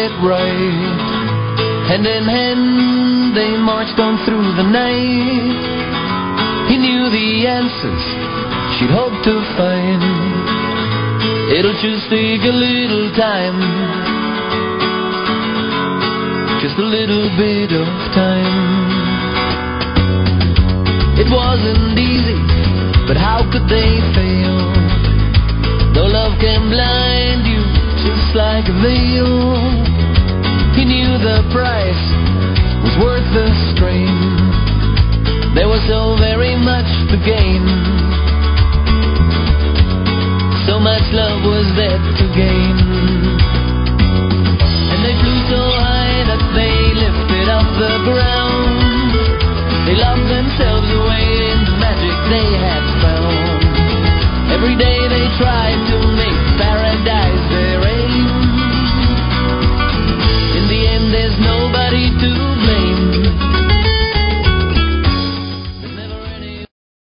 it right. Hand in hand they marched on through the night. He knew the answers she'd hoped to find. It'll just take a little time, just a little bit of time. It wasn't easy, but how could they fail? No love can blind you, just like a veil. He knew the price was worth the strain. There was so very much to gain. So much love was there to gain. And they flew so high that they lifted off the ground. They locked themselves away in the magic they had found. Every day they tried to make paradise their aim. In the end there's nobody to blame. There's never any...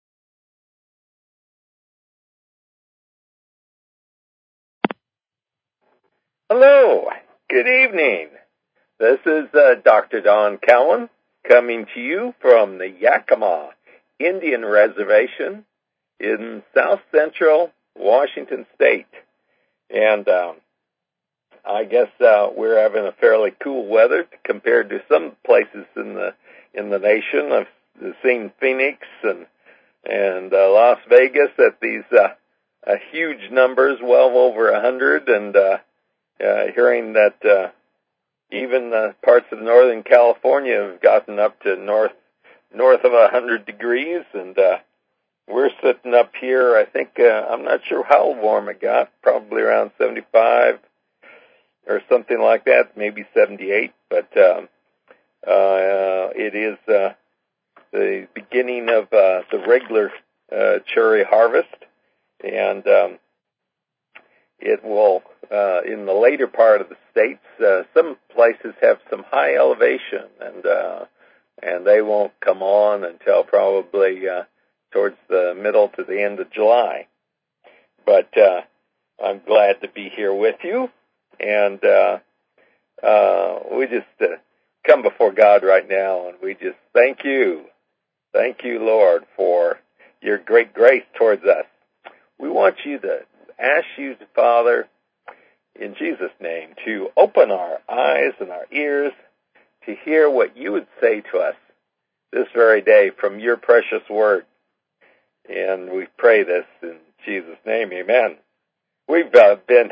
Hello, good evening. This is Dr. Don Cowan coming to you from the Yakima Indian Reservation in south central Washington State. And I guess we're having a fairly cool weather compared to some places in the nation. I've seen Phoenix and Las Vegas at these huge numbers, well over 100, and hearing that even parts of Northern California have gotten up to north of 100 degrees, and we're sitting up here, I think, I'm not sure how warm it got, probably around 75 or something like that, maybe 78, but it is the beginning of the regular cherry harvest, and it will, in the later part of the states, some places have some high elevation, and they won't come on until probably towards the middle to the end of July. But I'm glad to be here with you, and we just come before God right now, and we just thank you, Lord, for your great grace towards us. We want you to ask you, Father, in Jesus' name, to open our eyes and our ears to hear what you would say to us this very day from your precious word. And we pray this in Jesus' name, amen. We've been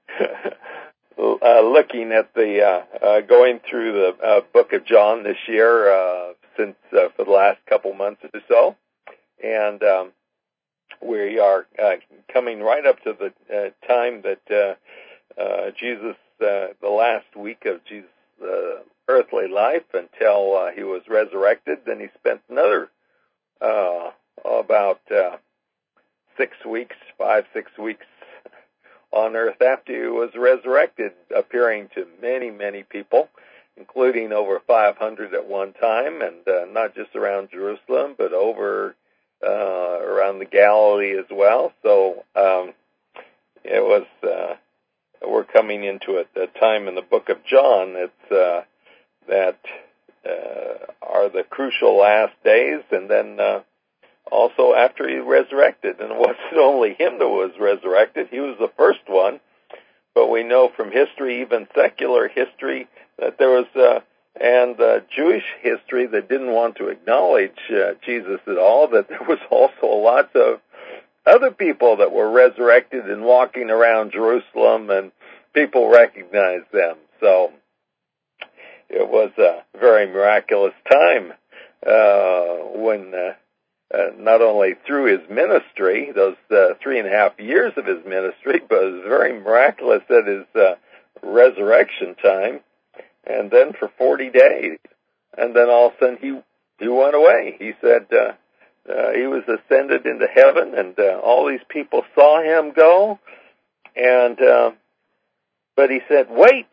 looking at going through the book of John this year since for the last couple months or so. And we are coming right up to the time that Jesus, the last week of Jesus' earthly life until he was resurrected. Then he spent another about 6 weeks, 5-6 weeks on earth after he was resurrected, appearing to many, many people, including over 500 at one time, and not just around Jerusalem, but over around the Galilee as well. So it was we're coming into a time in the book of John that are the crucial last days, and then also after he resurrected. And it wasn't only him that was resurrected, he was the first one, but we know from history, even secular history, that there was and Jewish history that didn't want to acknowledge Jesus at all, that there was also lots of other people that were resurrected and walking around Jerusalem, and people recognized them. So it was a very miraculous time when not only through his ministry, those 3.5 years of his ministry, but it was very miraculous at his resurrection time, and then for 40 days. And then all of a sudden he went away. He said he was ascended into heaven, and all these people saw him go, and but he said, wait,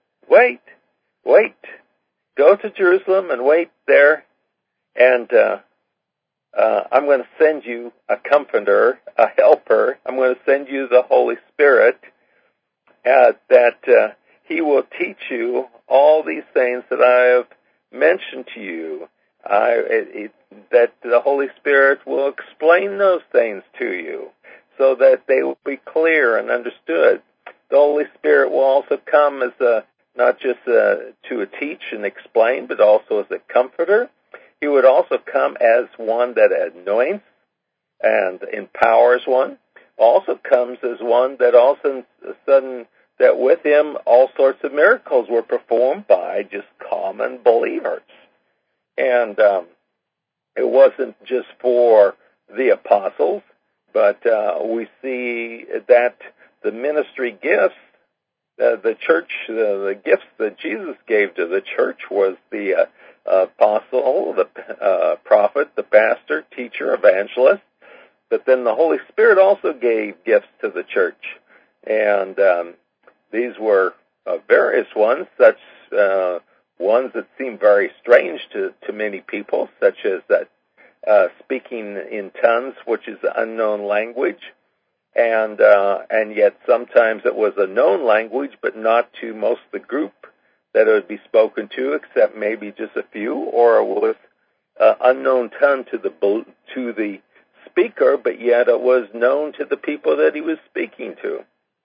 go to Jerusalem and wait there, and I'm going to send you a comforter, a helper. I'm going to send you the Holy Spirit that he will teach you all these things that I have mentioned to you. That the Holy Spirit will explain those things to you so that they will be clear and understood. The Holy Spirit will also come as not just to teach and explain, but also as a comforter. He would also come as one that anoints and empowers one. Also comes as one that also sudden that with him all sorts of miracles were performed by just common believers. And it wasn't just for the apostles, but we see that the ministry gifts, the church, the gifts that Jesus gave to the church was the apostle, the prophet, the pastor, teacher, evangelist. But then the Holy Spirit also gave gifts to the church. And these were various ones, such ones that seem very strange to many people, such as that speaking in tongues, which is an unknown language, and yet sometimes it was a known language, but not to most of the group that it would be spoken to, except maybe just a few, or it was unknown tongue to the speaker, but yet it was known to the people that he was speaking to.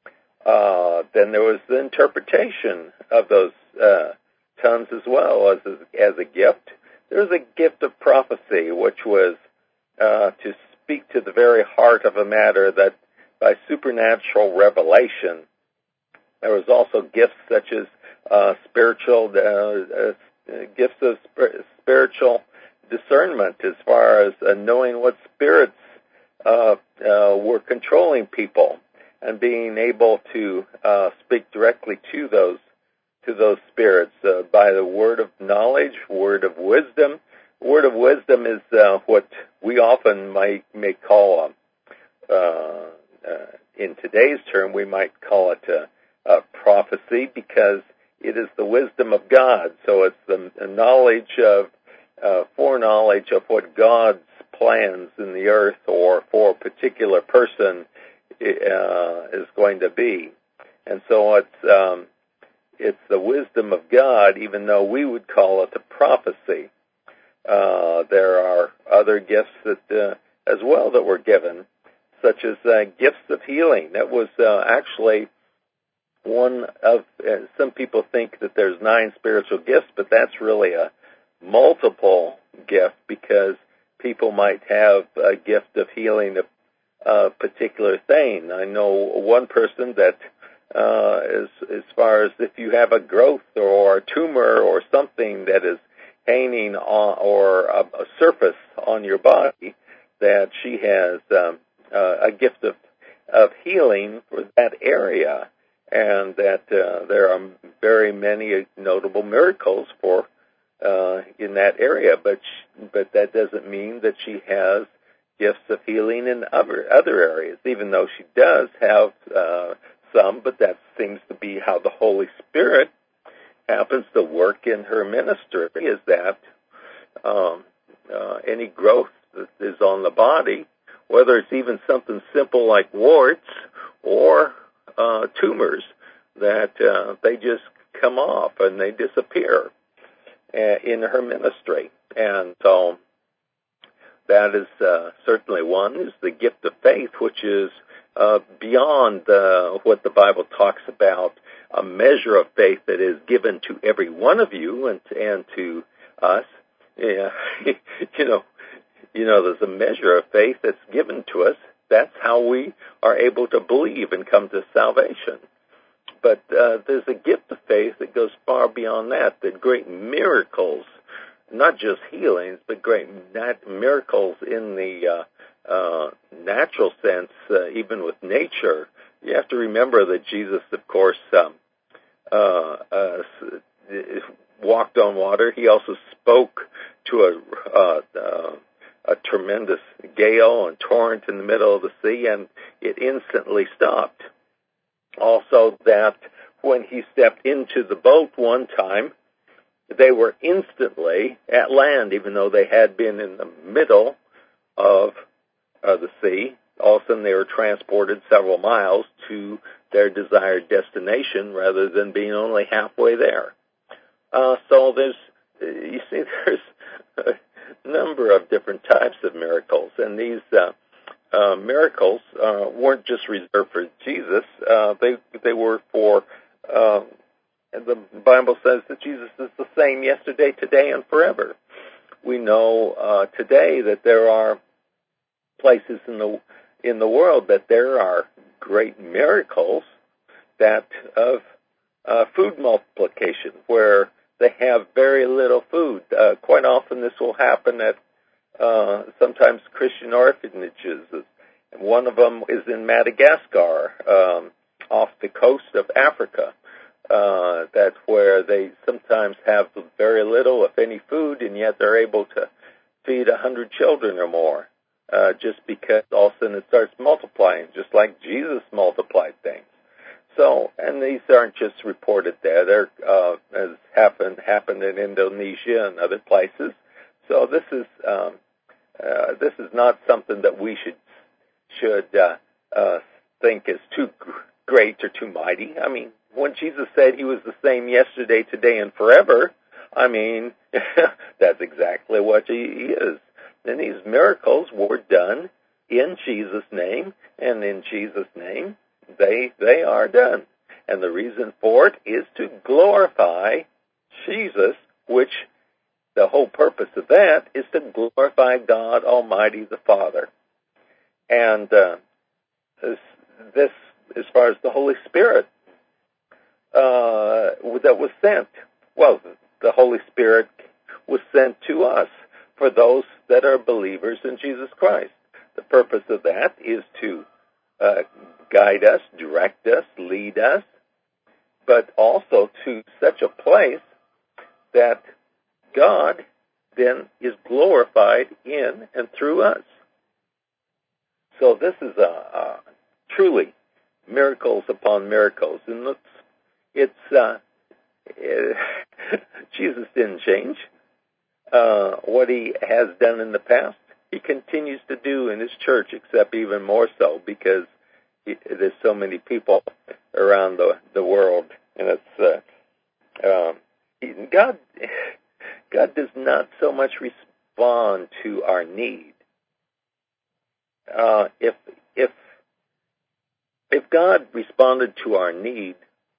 Then there was the interpretation of those tongues as well as a gift. There was a gift of prophecy, which was to speak to the very heart of a matter that by supernatural revelation. There was also gifts such as spiritual gifts of spiritual discernment, as far as knowing what spirits were controlling people and being able to speak directly to those spirits by the word of knowledge, word of wisdom. Word of wisdom is what we often may call, in today's term, we might call it a prophecy, because it is the wisdom of God. So it's the knowledge of, foreknowledge of what God's plans in the earth or for a particular person is going to be. And so it's the wisdom of God, even though we would call it a prophecy. There are other gifts that as well that were given, such as gifts of healing. That was actually one of, some people think that there's 9 spiritual gifts, but that's really a multiple gift, because people might have a gift of healing a particular thing. I know one person that as far as if you have a growth or a tumor or something that is hanging on, or a surface on your body, that she has a gift of healing for that area, and that there are very many notable miracles for in that area. But that doesn't mean that she has gifts of healing in other areas, even though she does have some. But that seems to be how the Holy Spirit happens to work in her ministry, is that any growth that is on the body, whether it's even something simple like warts or tumors, that they just come off and they disappear in her ministry. And so that is certainly one, is the gift of faith, which is beyond what the Bible talks about, a measure of faith that is given to every one of you and to us. Yeah, there's a measure of faith that's given to us. That's how we are able to believe and come to salvation. But there's a gift of faith that goes far beyond that great miracles, not just healings, but great miracles in the natural sense, even with nature. You have to remember that Jesus, of course, walked on water. He also spoke to a tremendous gale and torrent in the middle of the sea, and it instantly stopped. Also, that when he stepped into the boat one time, they were instantly at land, even though they had been in the middle of the sea. All of a sudden, they were transported several miles to their desired destination rather than being only halfway there. So there's a number of different types of miracles, and these miracles weren't just reserved for Jesus. They were for, the Bible says that Jesus is the same yesterday, today, and forever. We know today that there are places in the world that there are great miracles that of food multiplication, where they have very little food. Quite often this will happen at sometimes Christian orphanages. And one of them is in Madagascar, off the coast of Africa. That's where they sometimes have very little, if any, food, and yet they're able to feed 100 children or more, just because all of a sudden it starts multiplying, just like Jesus multiplied things. So, and these aren't just reported there. They're, as happened in Indonesia and other places. So this is not something that we should think is too great or too mighty. I mean, when Jesus said he was the same yesterday, today, and forever, I mean, that's exactly what he is. And these miracles were done in Jesus' name, and in Jesus' name, they are done. And the reason for it is to glorify Jesus, which the whole purpose of that is to glorify God Almighty the Father. And this, as far as the Holy Spirit that was sent, well, the Holy Spirit was sent to us for those that are believers in Jesus Christ. The purpose of that is to guide us, direct us, lead us, but also to such a place that God then is glorified in and through us. So this is truly miracles upon miracles, and Jesus didn't change what he has done in the past. He continues to do in his church, except even more so because there's so many people around the world, and it's God does not so much respond to our need. If God responded to our need,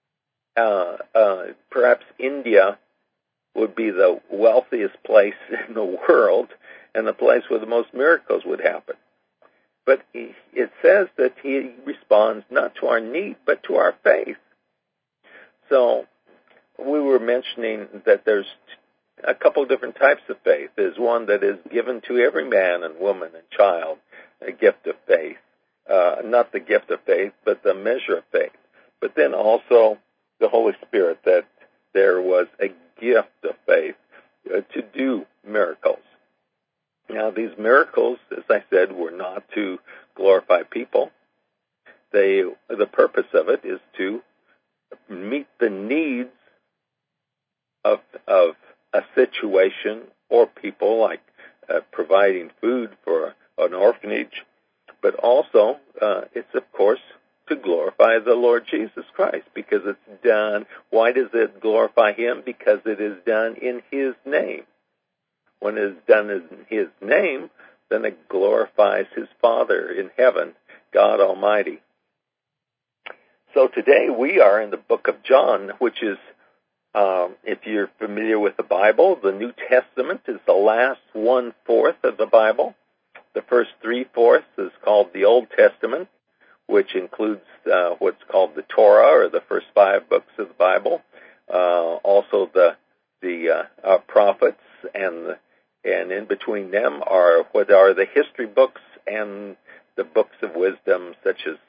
perhaps India would be the wealthiest place in the world and the place where the most miracles would happen. But it says that he responds not to our need, but to our faith. So we were mentioning that there's a couple different types of faith. There's one that is given to every man and woman and child, a gift of faith. Not the gift of faith, but the measure of faith. But then also the Holy Spirit, that there was a gift of faith to do miracles. Now, these miracles, as I said, were not to glorify people. The purpose of it is to meet the needs of a situation or people, like providing food for an orphanage, but also it's, of course, to glorify the Lord Jesus Christ, because it's done. Why does it glorify him? Because it is done in his name. When it is done in his name, then it glorifies his Father in heaven, God Almighty. So today we are in the book of John, which is, if you're familiar with the Bible, the New Testament is the last 1/4 of the Bible. The first 3/4 is called the Old Testament, which includes what's called the Torah, or the first 5 books of the Bible. Also the prophets, and in between them are what are the history books and the books of wisdom, such as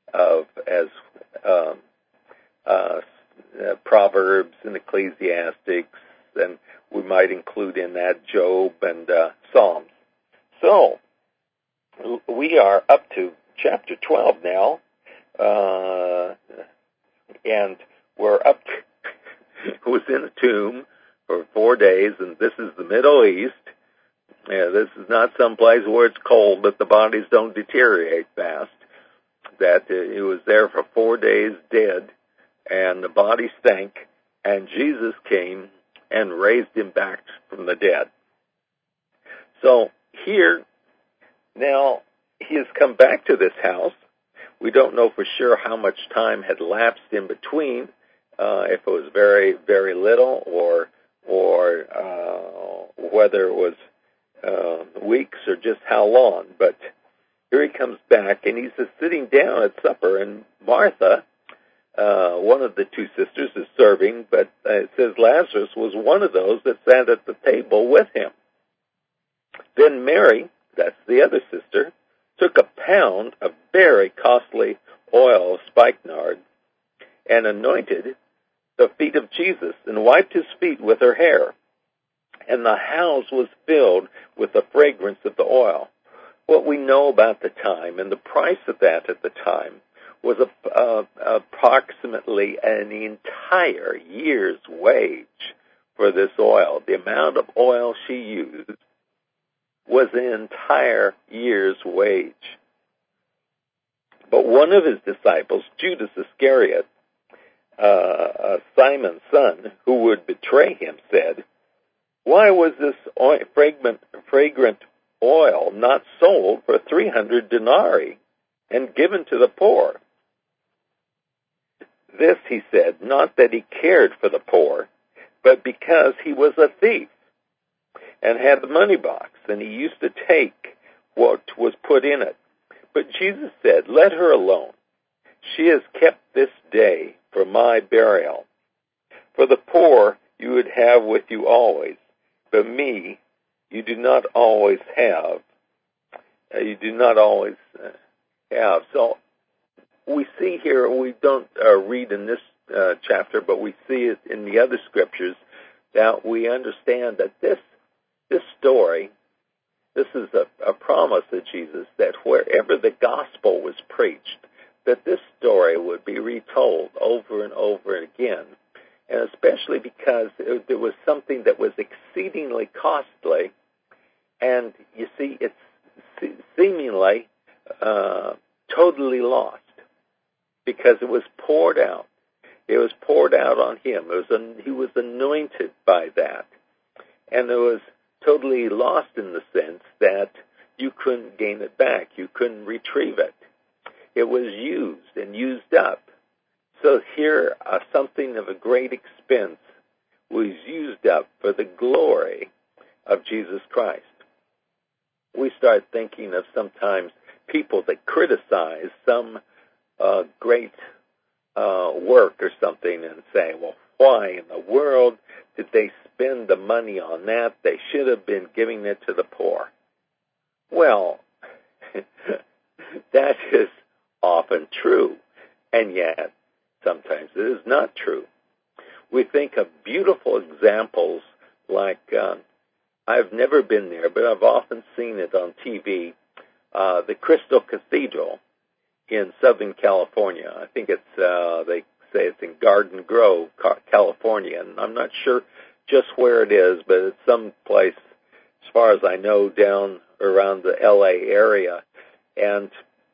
Proverbs and Ecclesiastics, and we might include in that Job and Psalms. So we are up to chapter 12 now, and we're up was in a tomb for 4 days, and this is the Middle East. This is not some place where it's cold, but the bodies don't deteriorate fast. that he was there for 4 days dead, and the body stank, and Jesus came and raised him back from the dead. So here, now, he has come back to this house. We don't know for sure how much time had lapsed in between, if it was very, very little, or whether it was weeks or just how long. But here he comes back, and he's just sitting down at supper, and Martha, one of the two sisters, is serving, but it says Lazarus was one of those that sat at the table with him. Then Mary, that's the other sister, took a pound of very costly oil of spikenard and anointed the feet of Jesus and wiped his feet with her hair. And the house was filled with the fragrance of the oil. What we know about the time and the price of that at the time was approximately an entire year's wage for this oil. The amount of oil she used was an entire year's wage. But one of his disciples, Judas Iscariot, Simon's son, who would betray him, said, "Why was this fragrant oil not sold for 300 denarii and given to the poor?" This, he said, not that he cared for the poor, but because he was a thief and had the money box, and he used to take what was put in it. But Jesus said, "Let her alone. She has kept this day for my burial. For the poor you would have with you always, but me you do not always have." So we see here, we don't read in this chapter, but we see it in the other scriptures, that we understand that this story, this is a promise of Jesus, that wherever the gospel was preached, that this story would be retold over and over again, and especially because there was something that was exceedingly costly, and you see, it's seemingly totally lost, because it was poured out. It was poured out on him. He was anointed by that, and it was totally lost in the sense that you couldn't gain it back. You couldn't retrieve it. It was used and used up. So here, something of a great expense was used up for the glory of Jesus Christ. We start thinking of sometimes people that criticize some great work or something and say, well, why in the world did they spend the money on that? They should have been giving it to the poor. Well, that is often true, and yet sometimes it is not true. We think of beautiful examples like, I've never been there, but I've often seen it on TV, the Crystal Cathedral in Southern California. I think it's, they say it's in Garden Grove, California, and I'm not sure just where it is, but it's some place, as far as I know, down around the LA area, and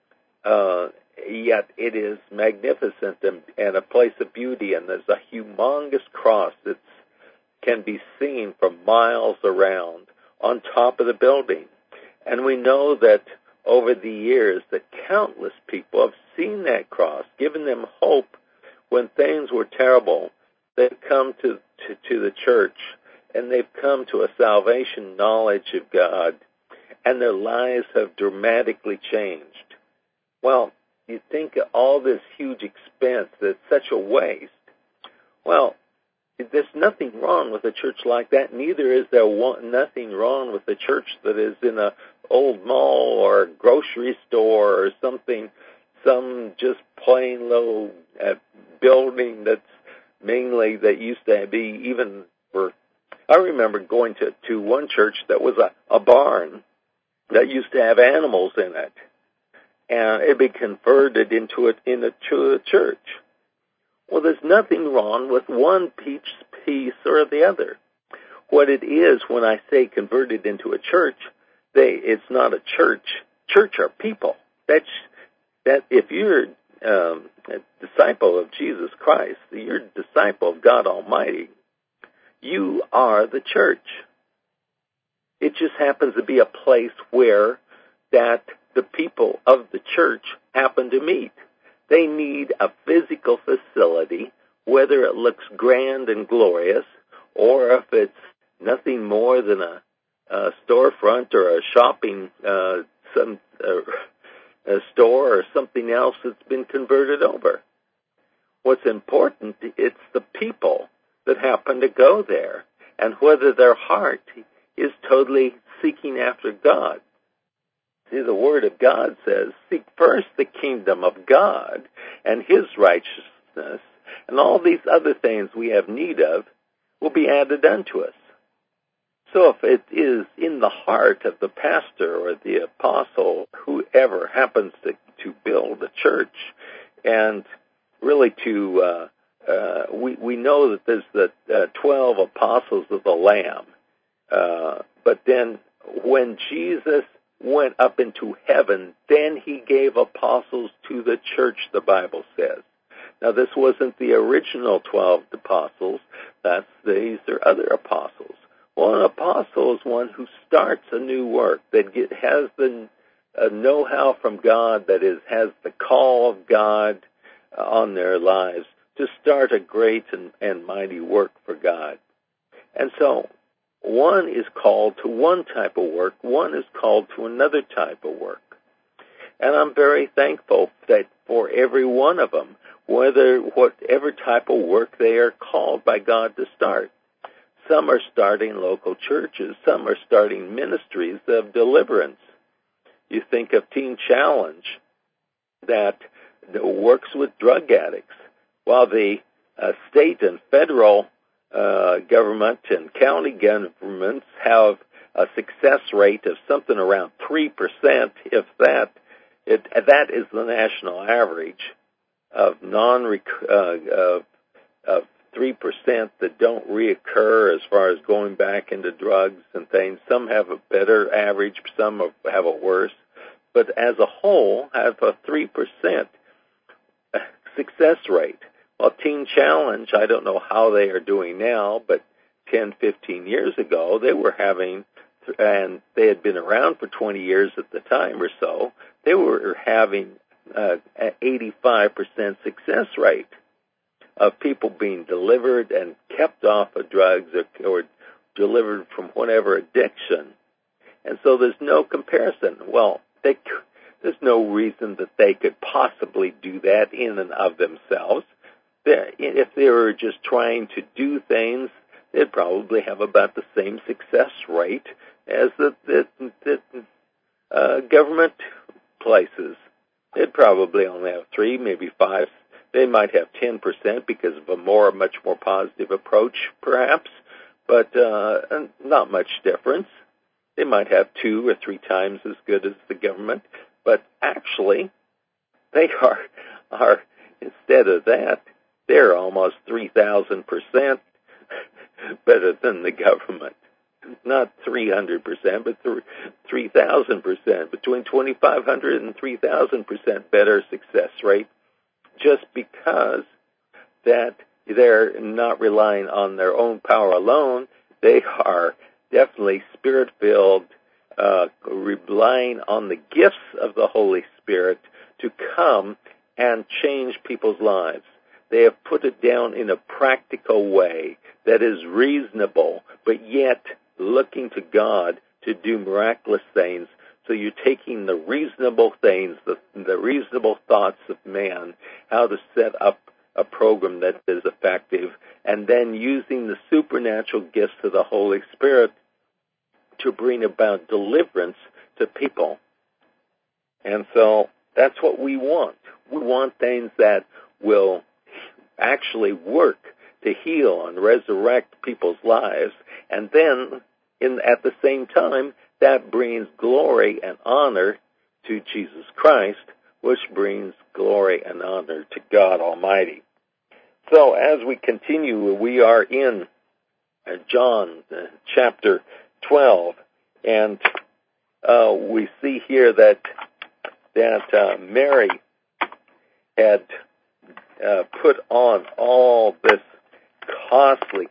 yet it is magnificent and a place of beauty, and there's a humongous cross that can be seen for miles around on top of the building. And we know that over the years that countless people have seen that cross, given them hope when things were terrible. They've come to the church, and they've come to a salvation knowledge of God, and their lives have dramatically changed. Well, you think of all this huge expense, that's such a waste. Well, there's nothing wrong with a church like that. Neither is there nothing wrong with a church that is in a old mall or grocery store or something, some just plain low building that's mainly that used to be even for. I remember going to one church that was a barn that used to have animals in it, and it had been converted into a church. Well, there's nothing wrong with one piece or the other. What it is, when I say converted into a church, it's not a church. Church are people. That's that if you're a disciple of Jesus Christ, you're a disciple of God Almighty, you are the church. It just happens to be a place where that the people of the church happen to meet. They need a physical facility, whether it looks grand and glorious, or if it's nothing more than a storefront or a shopping a store or something else that's been converted over. What's important, it's the people that happen to go there, and whether their heart is totally seeking after God. See, the Word of God says, seek first the kingdom of God and His righteousness, and all these other things we have need of will be added unto us. So if it is in the heart of the pastor or the apostle, whoever happens to build a church, and really we know that there's the 12 apostles of the Lamb, but then when Jesus went up into heaven, then He gave apostles to the church, the Bible says. Now, this wasn't the original 12 apostles. These are other apostles. Well, an apostle is one who starts a new work, that has the know-how from God, that has the call of God on their lives to start a great and mighty work for God. And so, one is called to one type of work, one is called to another type of work. And I'm very thankful that for every one of them, whatever type of work they are called by God to start. Some are starting local churches. Some are starting ministries of deliverance. You think of Teen Challenge that works with drug addicts, while the state and federal government and county governments have a success rate of something around 3%, if that. That is the national average of of 3% that don't reoccur as far as going back into drugs and things. Some have a better average, some have a worse, but as a whole have a 3% success rate. Well, Teen Challenge, I don't know how they are doing now, but 10, 15 years ago, they were having, and they had been around for 20 years at the time or so, they were having an 85% success rate of people being delivered and kept off of drugs or delivered from whatever addiction. And so there's no comparison. Well, there's no reason that they could possibly do that in and of themselves. If they were just trying to do things, they'd probably have about the same success rate as the government places. They'd probably only have 3, maybe 5. They might have 10% because of a much more positive approach, perhaps, but not much difference. They might have 2 or 3 times as good as the government, but actually, they are instead of that, they're almost 3,000% better than the government. Not 300%, but 3,000%, between 2,500 and 3,000% better success rate, just because that they're not relying on their own power alone. They are definitely Spirit-filled, relying on the gifts of the Holy Spirit to come and change people's lives. They have put it down in a practical way that is reasonable, but yet looking to God to do miraculous things. So you're taking the reasonable things, the reasonable thoughts of man, how to set up a program that is effective, and then using the supernatural gifts of the Holy Spirit to bring about deliverance to people. And so that's what we want. We want things that will actually work to heal and resurrect people's lives, and then at the same time, that brings glory and honor to Jesus Christ, which brings glory and honor to God Almighty. So as we continue, we are in John chapter 12, and we see here that Mary had put on all this costly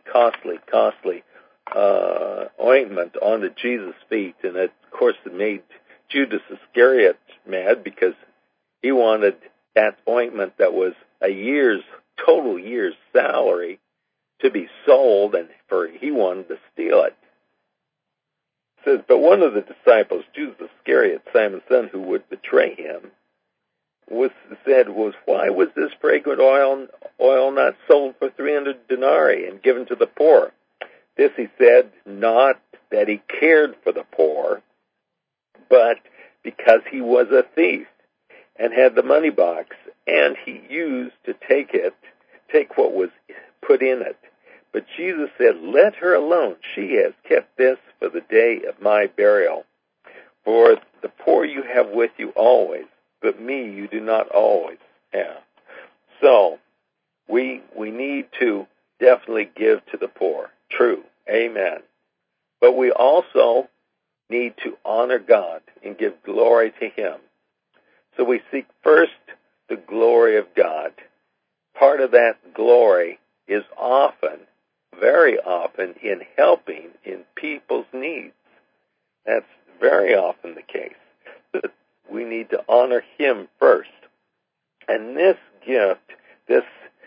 ointment onto Jesus' feet, and of course it made Judas Iscariot mad because he wanted that ointment that was a total year's salary to be sold, and he wanted to steal it. It says, but one of the disciples, Judas Iscariot, Simon's son, who would betray him, said, why was this fragrant oil not sold for 300 denarii and given to the poor? This he said, not that he cared for the poor, but because he was a thief and had the money box, and he used to take what was put in it. But Jesus said, let her alone. She has kept this for the day of my burial. For the poor you have with you always, but me you do not always have. So, we need to definitely give to the poor. True. Amen. But we also need to honor God and give glory to Him. So we seek first the glory of God. Part of that glory is very often, in helping in people's needs. That's very often the case. But we need to honor Him first. And this gift, this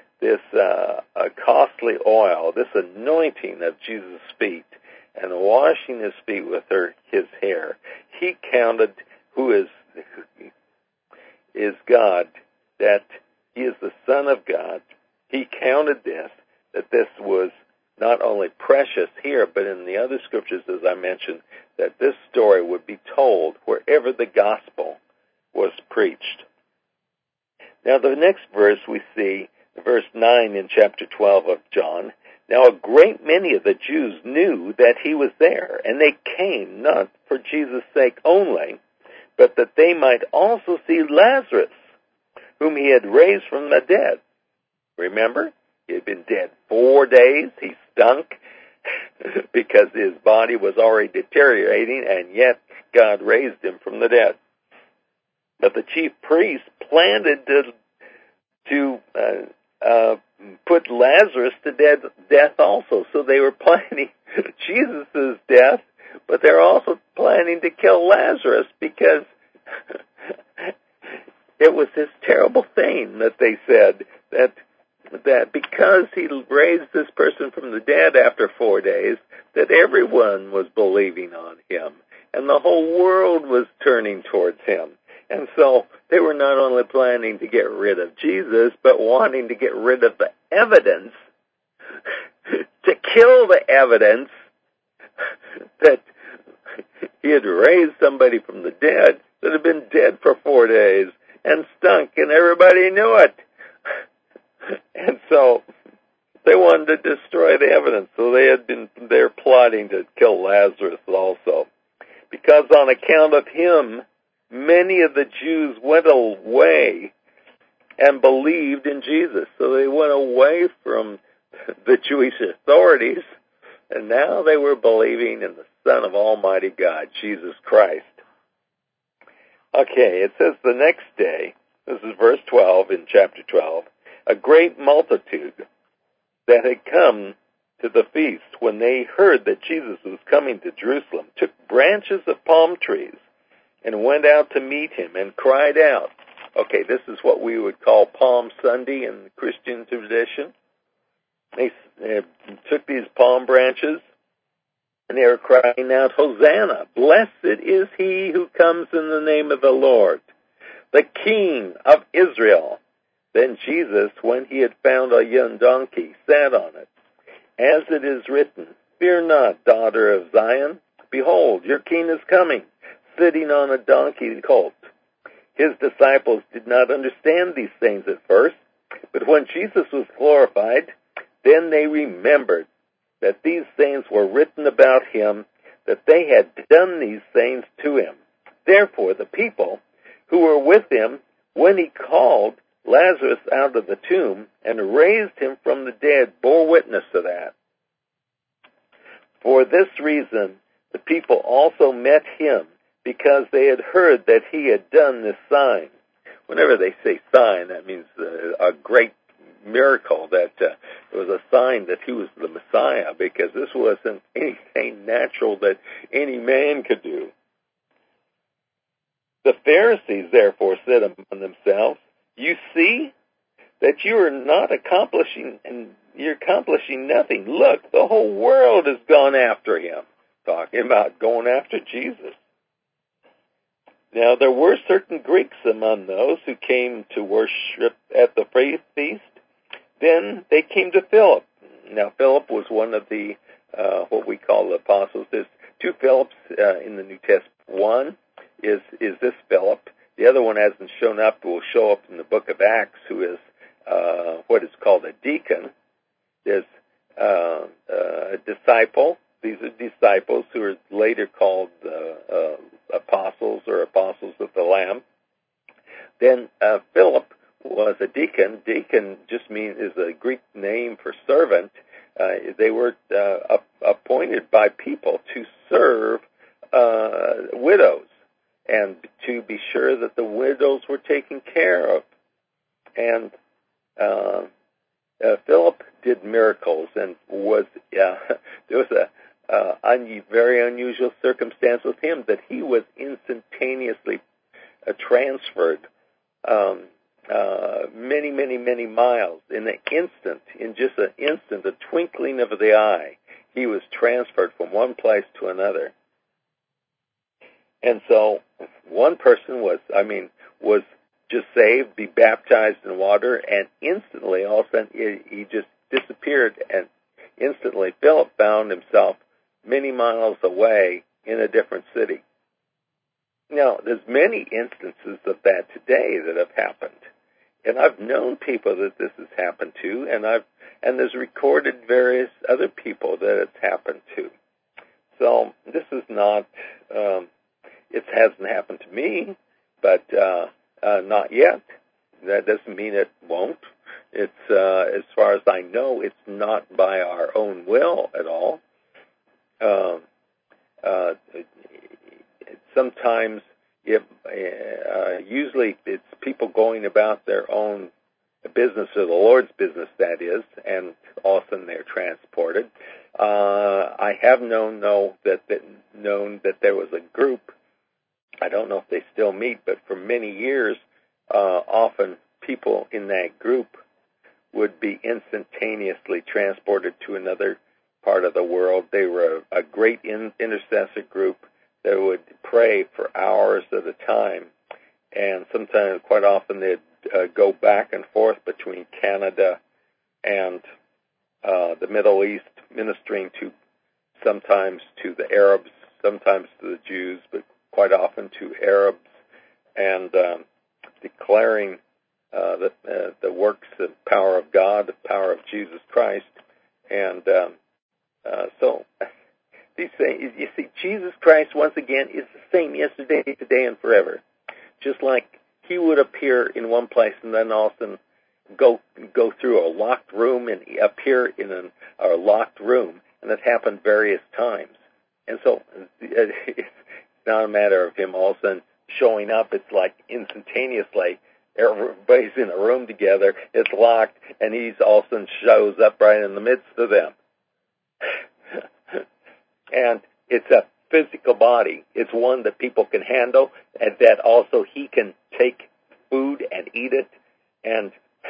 costly oil, this anointing of Jesus' feet, and washing His feet with His hair, He counted, who is God, that He is the Son of God. He counted that this was not only precious here, but in the other scriptures, as I mentioned, that this story would be told wherever the gospel was preached. Now the next verse we see, verse 9 in chapter 12 of John, now a great many of the Jews knew that He was there, and they came not for Jesus' sake only, but that they might also see Lazarus, whom He had raised from the dead. Remember? He had been dead 4 days. He stunk because his body was already deteriorating, and yet God raised Him from the dead. But the chief priests planned to put Lazarus to death also. So they were planning Jesus' death, but they're also planning to kill Lazarus because it was this terrible thing that they said that because he raised this person from the dead after 4 days, that everyone was believing on Him, and the whole world was turning towards Him. And so they were not only planning to get rid of Jesus, but wanting to get rid of the evidence, to kill the evidence that He had raised somebody from the dead that had been dead for 4 days and stunk, and everybody knew it. And so they wanted to destroy the evidence. So they're plotting to kill Lazarus also. Because on account of him, many of the Jews went away and believed in Jesus. So they went away from the Jewish authorities, and now they were believing in the Son of Almighty God, Jesus Christ. Okay, it says the next day, this is verse 12 in chapter 12, a great multitude that had come to the feast, when they heard that Jesus was coming to Jerusalem, took branches of palm trees and went out to meet Him and cried out. Okay, this is what we would call Palm Sunday in the Christian tradition. They took these palm branches and they were crying out, Hosanna, blessed is He who comes in the name of the Lord, the King of Israel. Then Jesus, when He had found a young donkey, sat on it. As it is written, Fear not, daughter of Zion. Behold, your King is coming, sitting on a donkey colt. His disciples did not understand these things at first, but when Jesus was glorified, then they remembered that these things were written about Him, that they had done these things to Him. Therefore the people who were with Him, when He called Lazarus out of the tomb and raised him from the dead, bore witness to that. For this reason, the people also met Him, because they had heard that He had done this sign. whenever they say sign, that means a great miracle, that it was a sign that he was the Messiah, because this wasn't anything natural that any man could do. The Pharisees therefore said among themselves, "You see that you are not accomplishing, and you're accomplishing nothing. Look, the whole world has gone after him." Talking about going after Jesus. Now there were certain Greeks among those who came to worship at the feast. Then they came to Philip. Now Philip was one of the what we call the apostles. There's two Philips in the New Testament. One is this Philip. The other one hasn't shown up. Will show up in the book of Acts, who is what is called a deacon. There's a disciple. These are disciples who are later called apostles or apostles of the Lamb. Then Philip was a deacon. Deacon just is a Greek name for servant. They were appointed by people to serve widows and to be sure that the widows were taken care of. And Philip did miracles, and there was a very unusual circumstance with him, that he was instantaneously transferred many miles in just an instant, a twinkling of the eye. He was transferred from one place to another. And so one person was just saved, be baptized in water, and instantly, all of a sudden, he just disappeared, and instantly Philip found himself many miles away in a different city. Now, there's many instances of that today that have happened, and I've known people that this has happened to, and there's recorded various other people that it's happened to. So this is not, it hasn't happened to me, but not yet. That doesn't mean it won't. It's as far as I know, it's not by our own will at all. Sometimes, usually it's people going about their own business, or the Lord's business, that is, and often they're transported. I have known that there was a group. I don't know if they still meet, but for many years, often people in that group would be instantaneously transported to another part of the world. They were a great intercessor group that would pray for hours at a time, and sometimes, quite often, they'd go back and forth between Canada and the Middle East, ministering sometimes to the Arabs, sometimes to the Jews, but quite often to Arabs, and declaring the works and power of God, the power of Jesus Christ. And so these things, you see, Jesus Christ, once again, is the same yesterday, today, and forever. Just like he would appear in one place and then all of a sudden go through a locked room and appear in a locked room, and it happened various times. And so it's not a matter of him all of a sudden showing up. It's like instantaneously, everybody's in a room together, it's locked, and he's all of a sudden shows up right in the midst of them. And it's a physical body. It's one that people can handle, and that also he can take food and eat it, and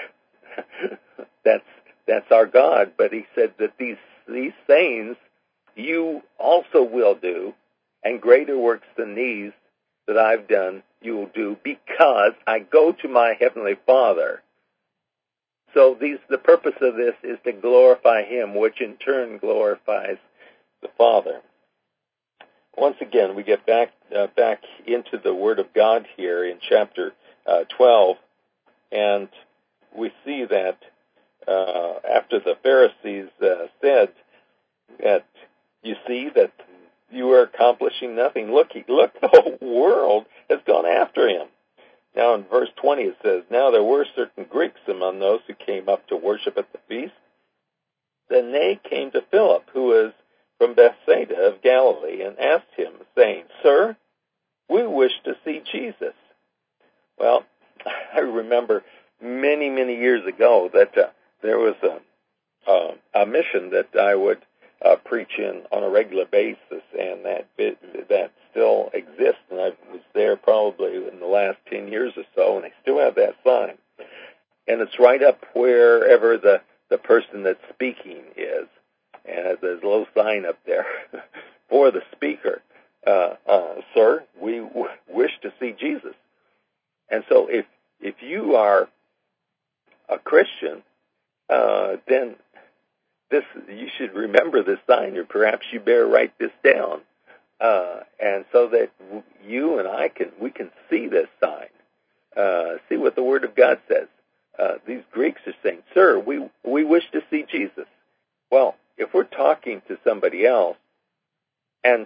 that's our God. But he said that these things you also will do, and greater works than these that I've done you will do, because I go to my heavenly Father. So the purpose of this is to glorify him, which in turn glorifies the Father. Once again, we get back into the Word of God here in chapter 12, and we see that after the Pharisees said that, you see that you are accomplishing nothing. Look, the whole world has gone after him. Now in verse 20 it says, "Now there were certain Greeks among those who came up to worship at the feast. Then they came to Philip, who was from Bethsaida of Galilee, and asked him, saying, 'Sir, we wish to see Jesus.'" Well, I remember many, many years ago that there was a mission that I would preach in on a regular basis, and that still exists, and I was there probably in the last 10 years or so, and I still have that sign. And it's right up wherever the person that's speaking is, and there's a little sign up there for the speaker. Sir, we wish to see Jesus. And so if you are a Christian, then you should remember this sign, or perhaps you better write this down, and so that you and I can see this sign, see what the Word of God says. These Greeks are saying, "Sir, we wish to see Jesus." Well, if we're talking to somebody else, and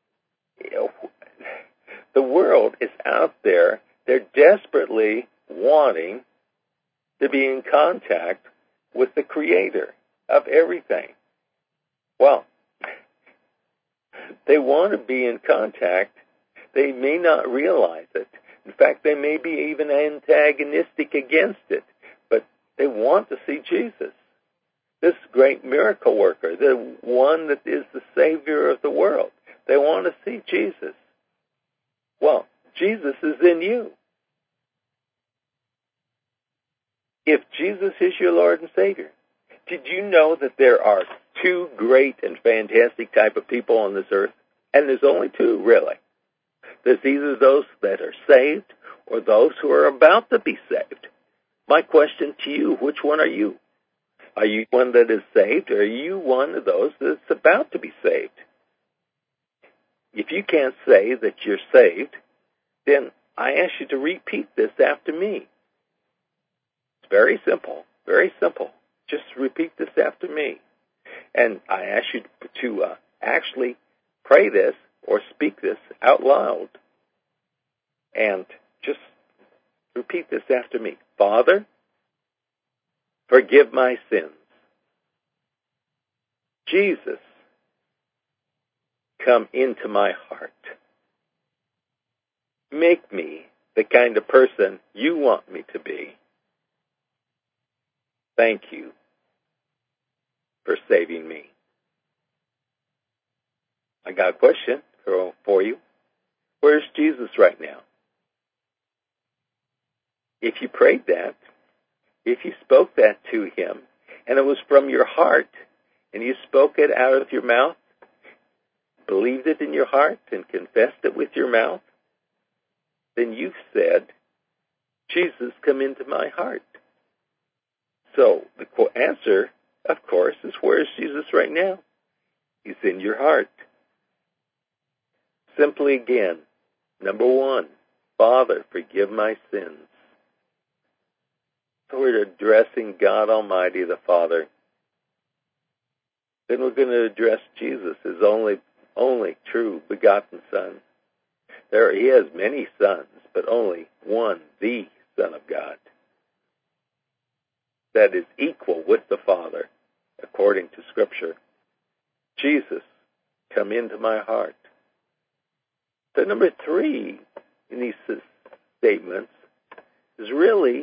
the world is out there, they're desperately wanting to be in contact with the Creator of everything. Well, they want to be in contact. They may not realize it. In fact, they may be even antagonistic against it, but they want to see Jesus, this great miracle worker, the one that is the Savior of the world. They want to see Jesus. Well, Jesus is in you. If Jesus is your Lord and Savior, did you know that there are two great and fantastic type of people on this earth? And there's only two, really. There's either those that are saved or those who are about to be saved. My question to you, which one are you? Are you one that is saved, or are you one of those that's about to be saved? If you can't say that you're saved, then I ask you to repeat this after me. It's very simple, very simple. Just repeat this after me. And I ask you to actually pray this or speak this out loud. And just repeat this after me. Father, forgive my sins. Jesus, come into my heart. Make me the kind of person you want me to be. Thank you for saving me. I got a question for you. Where's Jesus right now? If you prayed that, if you spoke that to him, and it was from your heart, and you spoke it out of your mouth, believed it in your heart, and confessed it with your mouth, then you've said, Jesus, come into my heart. So the answer, of course, is where is Jesus right now? He's in your heart. Simply again, number one, Father, forgive my sins. So we're addressing God Almighty, the Father. Then we're going to address Jesus, his only true begotten Son. He has many sons, but only one, the Son of God, that is equal with the Father, according to Scripture. Jesus, come into my heart. So number three in these statements is really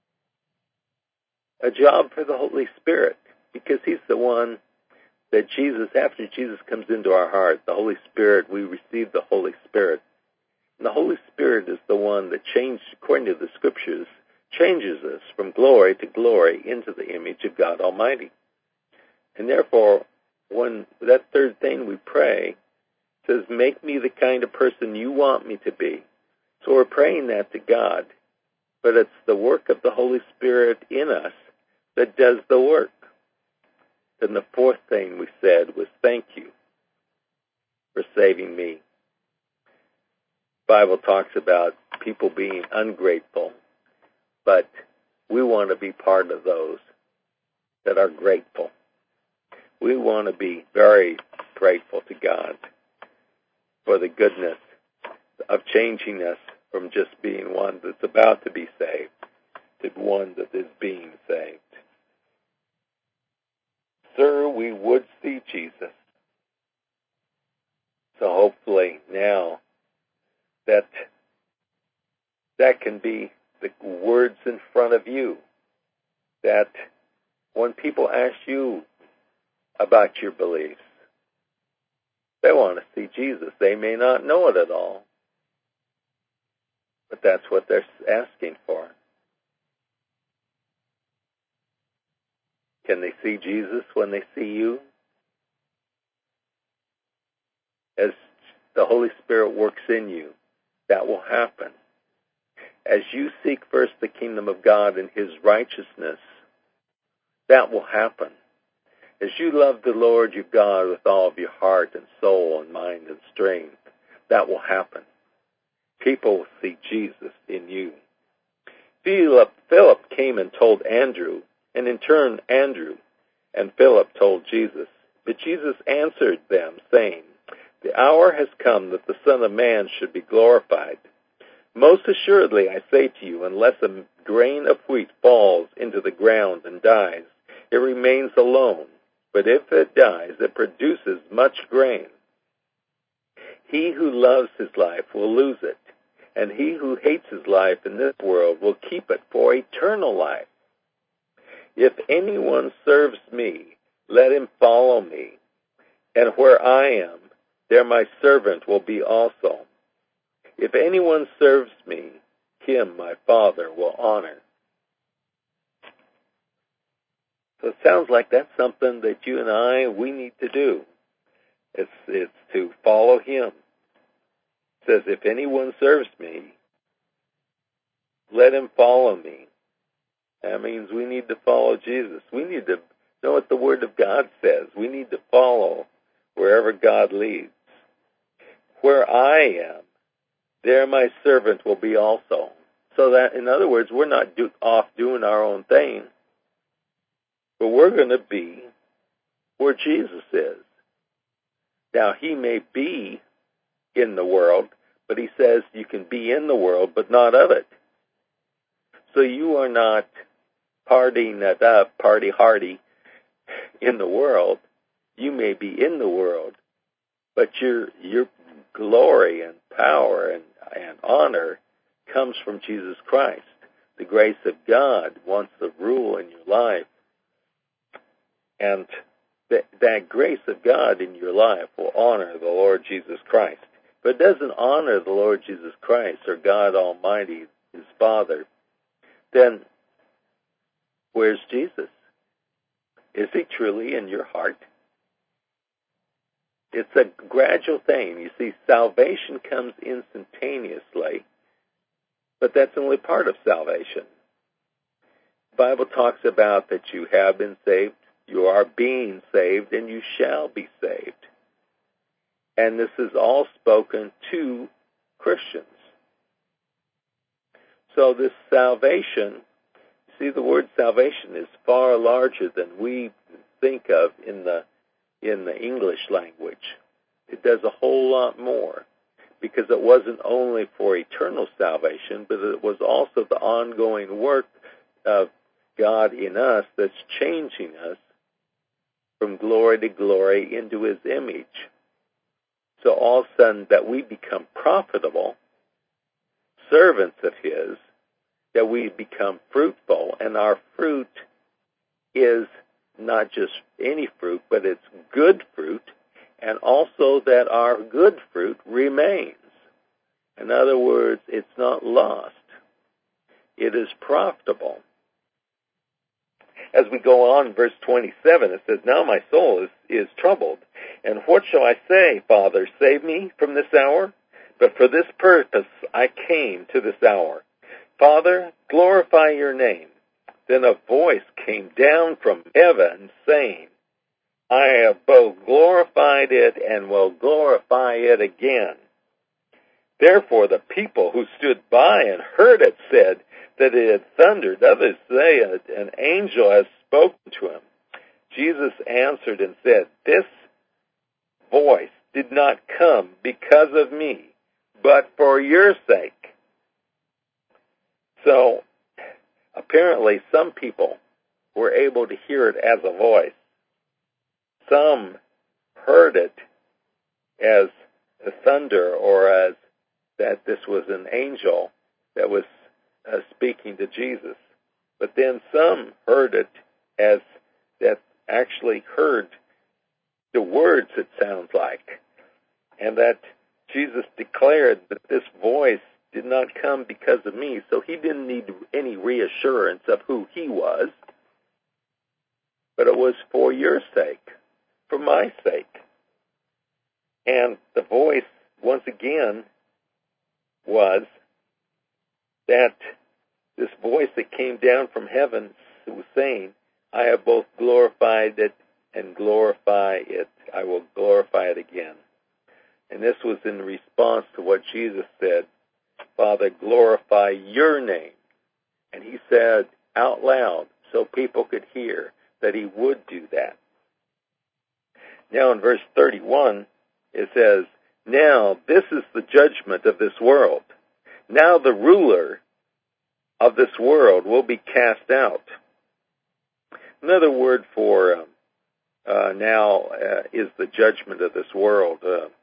a job for the Holy Spirit, because he's the one that Jesus, after Jesus comes into our heart, the Holy Spirit, we receive the Holy Spirit. And the Holy Spirit is the one that according to the Scriptures, changes us from glory to glory into the image of God Almighty. And therefore, when that third thing we pray says, make me the kind of person you want me to be. So we're praying that to God, but it's the work of the Holy Spirit in us that does the work. Then the fourth thing we said was, thank you for saving me. The Bible talks about people being ungrateful, but we want to be part of those that are grateful. We want to be very grateful to God for the goodness of changing us from just being one that's about to be saved to one that is being saved. Sir, we would see Jesus. So hopefully now that can be the words in front of you, that when people ask you about your beliefs, they want to see Jesus. They may not know it at all, but that's what they're asking for. Can they see Jesus when they see you? As the Holy Spirit works in you, that will happen. As you seek first the kingdom of God and His righteousness, that will happen. As you love the Lord your God with all of your heart and soul and mind and strength, that will happen. People will see Jesus in you. Philip came and told Andrew, and in turn Andrew and Philip told Jesus. But Jesus answered them, saying, "The hour has come that the Son of Man should be glorified. Most assuredly I say to you, unless a grain of wheat falls into the ground and dies, it remains alone. But if it dies, it produces much grain. He who loves his life will lose it, and he who hates his life in this world will keep it for eternal life. If anyone serves me, let him follow me, and where I am, there my servant will be also. If anyone serves me, him my Father will honor." So it sounds like that's something that you and we need to do. It's to follow Him. It says, if anyone serves me, let him follow me. That means we need to follow Jesus. We need to know what the Word of God says. We need to follow wherever God leads. Where I am, there my servant will be also. So that, in other words, we're not off doing our own thing, but we're going to be where Jesus is. Now, He may be in the world, but He says you can be in the world, but not of it. So you are not partying it up, party hardy in the world. You may be in the world, but your glory and power and honor comes from Jesus Christ. The grace of God wants to rule in your life. And that grace of God in your life will honor the Lord Jesus Christ. If it doesn't honor the Lord Jesus Christ or God Almighty, His Father, then where's Jesus? Is He truly in your heart? It's a gradual thing. You see, salvation comes instantaneously, but that's only part of salvation. The Bible talks about that you have been saved, you are being saved, and you shall be saved. And this is all spoken to Christians. So this salvation, see, the word salvation is far larger than we think of in the English language. It does a whole lot more, because it wasn't only for eternal salvation, but it was also the ongoing work of God in us that's changing us from glory to glory into His image. So all of a sudden that we become profitable servants of His, that we become fruitful, and our fruit is not just any fruit, but it's good fruit, and also that our good fruit remains. In other words, it's not lost. It is profitable. As we go on, verse 27, it says, "Now my soul is troubled, and what shall I say? Father, save me from this hour? But for this purpose I came to this hour. Father, glorify your name." Then a voice came down from heaven, saying, "I have both glorified it and will glorify it again." Therefore the people who stood by and heard it said that it had thundered. Others say an angel has spoken to him. Jesus answered and said, "This voice did not come because of me, but for your sake." So apparently some people were able to hear it as a voice. Some heard it as a thunder, or as that this was an angel that was speaking to Jesus. But then some heard it as that actually heard the words it sounds like, and that Jesus declared that this voice did not come because of me, so he didn't need any reassurance of who he was, but it was for your sake, for my sake. And the voice, once again, was that this voice that came down from heaven was saying, I have both glorified it and glorify it. I will glorify it again. And this was in response to what Jesus said, Father, glorify your name. And he said out loud so people could hear that he would do that. Now in verse 31, it says, now this is the judgment of this world. Now the ruler of this world will be cast out. Another word for now is the judgment of this world.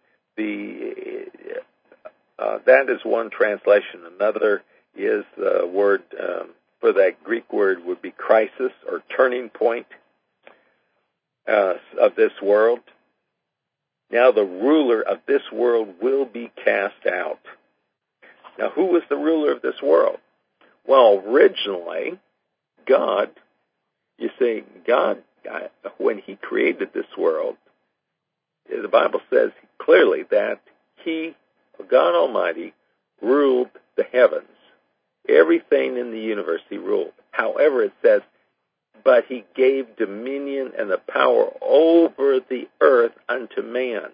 That is one translation. Another is the word for that Greek word would be crisis or turning point of this world. Now the ruler of this world will be cast out. Now who was the ruler of this world? Well, originally, God, you see, God, when he created this world, the Bible says clearly that he, God Almighty, ruled the heavens. Everything in the universe he ruled. However, it says, but he gave dominion and the power over the earth unto man.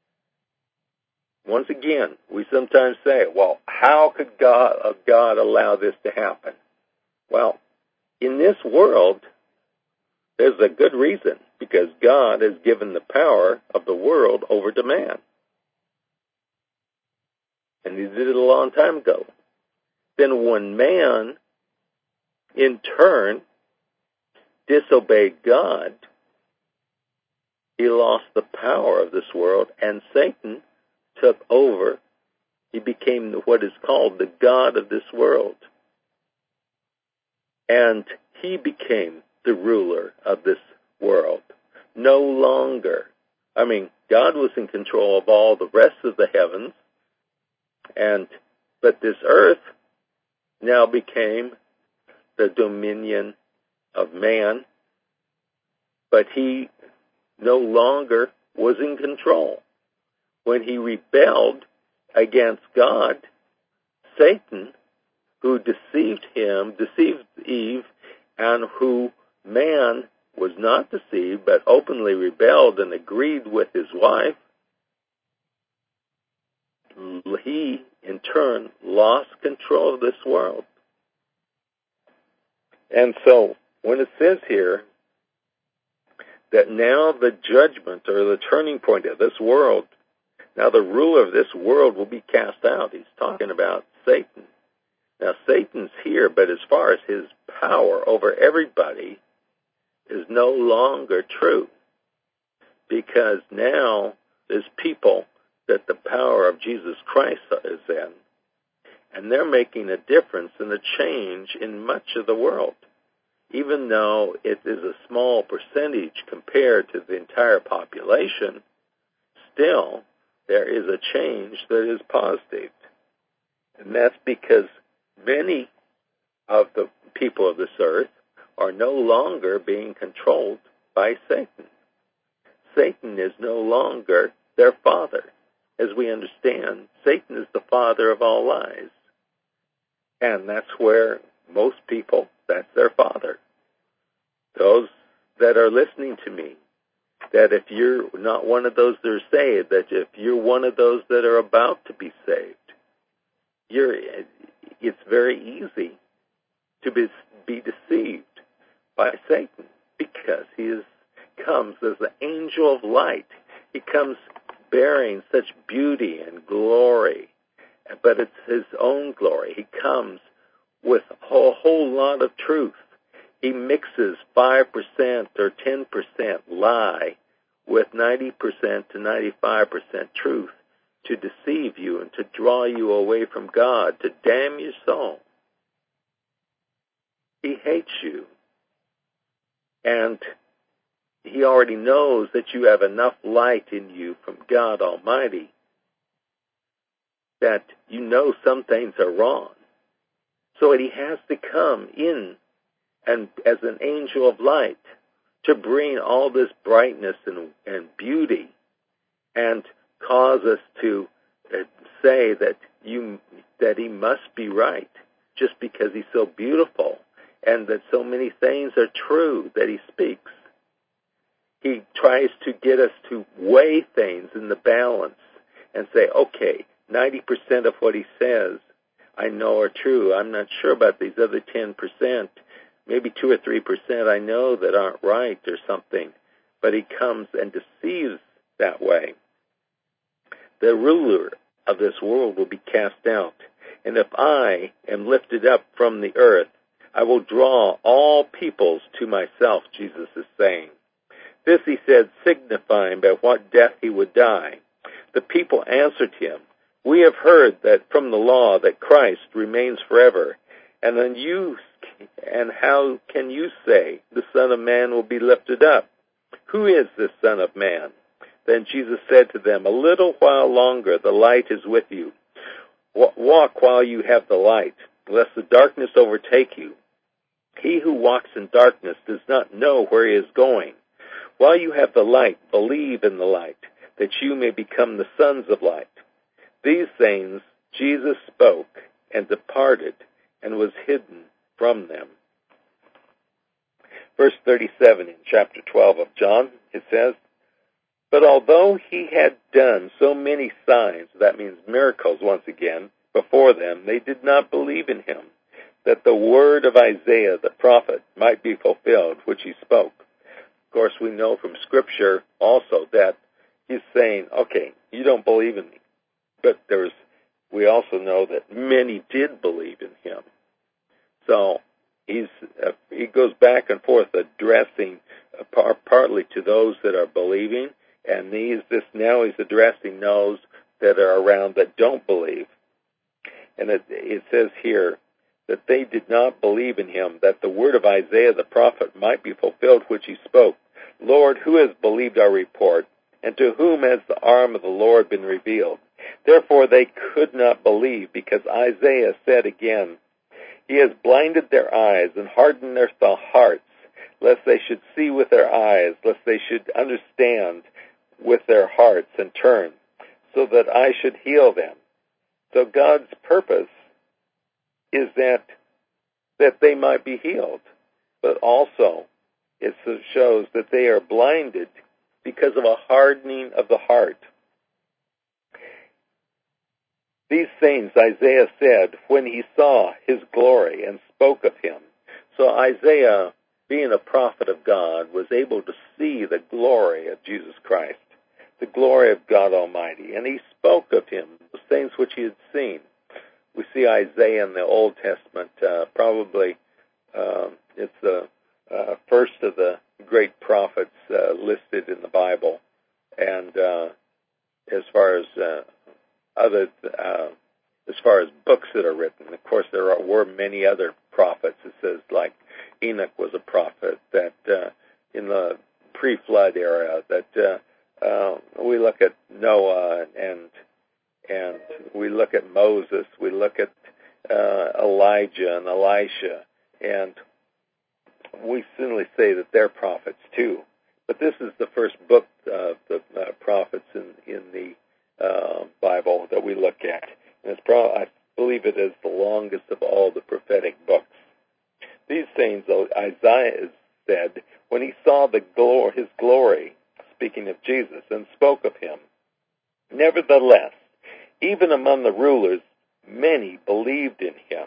Once again, we sometimes say, well, how could God allow this to happen? Well, in this world, there's a good reason, because God has given the power of the world over to man. And he did it a long time ago. Then when man, in turn, disobeyed God, he lost the power of this world, and Satan took over. He became what is called the god of this world. And he became the ruler of this world. No longer. God was in control of all the rest of the heavens, but this earth now became the dominion of man, but he no longer was in control. When he rebelled against God, Satan, who deceived Eve, and who man was not deceived, but openly rebelled and agreed with his wife, he, in turn, lost control of this world. And so, when it says here that now the judgment or the turning point of this world, now the ruler of this world will be cast out, he's talking about Satan. Now, Satan's here, but as far as his power over everybody is no longer true, because now there's people that the power of Jesus Christ is in, and they're making a difference and a change in much of the world. Even though it is a small percentage compared to the entire population, still there is a change that is positive. And that's because many of the people of this earth are no longer being controlled by Satan. Satan is no longer their father. As we understand, Satan is the father of all lies. And that's where most people, that's their father. Those that are listening to me, that if you're not one of those that are saved, that if you're one of those that are about to be saved, it's very easy to be deceived by Satan, because he comes as the angel of light. He comes bearing such beauty and glory, but it's his own glory. He comes with a whole lot of truth. He mixes 5% or 10% lie with 90% to 95% truth to deceive you and to draw you away from God, to damn your soul. He hates you. And he already knows that you have enough light in you from God Almighty that you know some things are wrong. So he has to come in and as an angel of light to bring all this brightness and beauty and cause us to say that he must be right just because he's so beautiful and that so many things are true that he speaks. He tries to get us to weigh things in the balance and say, okay, 90% of what he says I know are true. I'm not sure about these other 10%. Maybe 2 or 3% I know that aren't right or something. But he comes and deceives that way. The ruler of this world will be cast out. And if I am lifted up from the earth, I will draw all peoples to myself, Jesus is saying. This he said, signifying by what death he would die. The people answered him, we have heard that from the law that Christ remains forever. And how can you say the Son of Man will be lifted up? Who is this Son of Man? Then Jesus said to them, a little while longer the light is with you. Walk while you have the light, lest the darkness overtake you. He who walks in darkness does not know where he is going. While you have the light, believe in the light, that you may become the sons of light. These things Jesus spoke and departed and was hidden from them. Verse 37 in chapter 12 of John, it says, but although he had done so many signs, that means miracles once again, before them, they did not believe in him, that the word of Isaiah the prophet might be fulfilled, which he spoke. Of course, we know from Scripture also that he's saying, okay, you don't believe in me. But we also know that many did believe in him. So he goes back and forth addressing partly to those that are believing, and now he's addressing those that are around that don't believe. And it says here that they did not believe in him, that the word of Isaiah the prophet might be fulfilled, which he spoke. Lord, who has believed our report, and to whom has the arm of the Lord been revealed? Therefore they could not believe, because Isaiah said again, he has blinded their eyes and hardened their hearts, lest they should see with their eyes, lest they should understand with their hearts and turn, so that I should heal them. So God's purpose is that they might be healed, but also it shows that they are blinded because of a hardening of the heart. These things Isaiah said when he saw his glory and spoke of him. So Isaiah, being a prophet of God, was able to see the glory of Jesus Christ, the glory of God Almighty, and he spoke of him, those things which he had seen. We see Isaiah in the Old Testament, probably it's the first of the great prophets listed in the Bible, and as far as books that are written, of course there were many other prophets. It says like Enoch was a prophet that in the pre-flood era. That we look at Noah and we look at Moses. We look at Elijah and Elisha, and we simply say that they're prophets too. But this is the first book of the prophets in the Bible that we look at. And I believe it is the longest of all the prophetic books. These things, Isaiah said, when he saw his glory, speaking of Jesus, and spoke of him. Nevertheless, even among the rulers, many believed in him.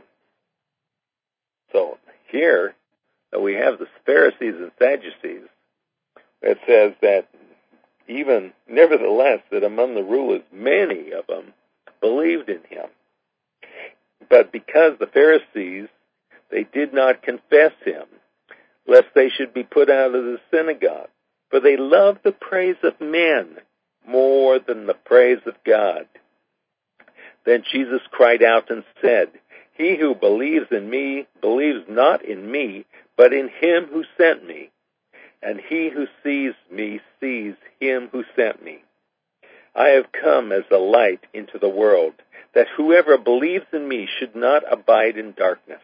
So here we have the Pharisees and Sadducees. It says that even nevertheless, that among the rulers, many of them believed in him. But because the Pharisees, they did not confess him, lest they should be put out of the synagogue. For they loved the praise of men more than the praise of God. Then Jesus cried out and said, He who believes in me believes not in me, but in him who sent me. And he who sees me sees him who sent me. I have come as a light into the world, that whoever believes in me should not abide in darkness.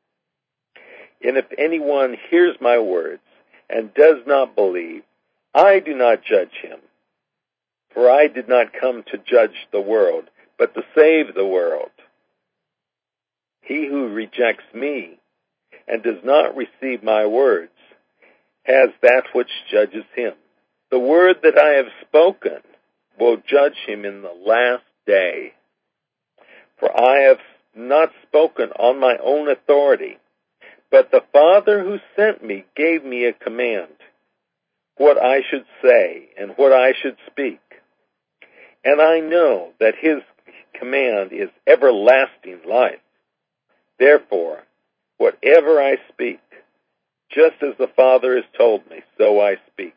And if anyone hears my words and does not believe, I do not judge him. For I did not come to judge the world, but to save the world. He who rejects me and does not receive my words has that which judges him. The word that I have spoken will judge him in the last day. For I have not spoken on my own authority, but the Father who sent me gave me a command, what I should say and what I should speak. And I know that his command is everlasting life. Therefore, whatever I speak, just as the Father has told me, so I speak.